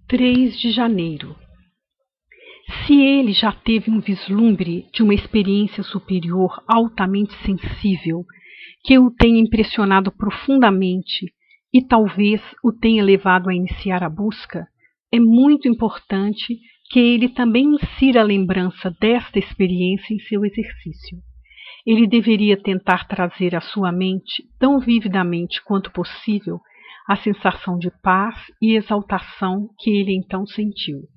3 de janeiro. Se ele já teve um vislumbre de uma experiência superior altamente sensível, que o tenha impressionado profundamente e talvez o tenha levado a iniciar a busca, é muito importante que ele também insira a lembrança desta experiência em seu exercício. Ele deveria tentar trazer à sua mente, tão vividamente quanto possível, a sensação de paz e exaltação que ele então sentiu.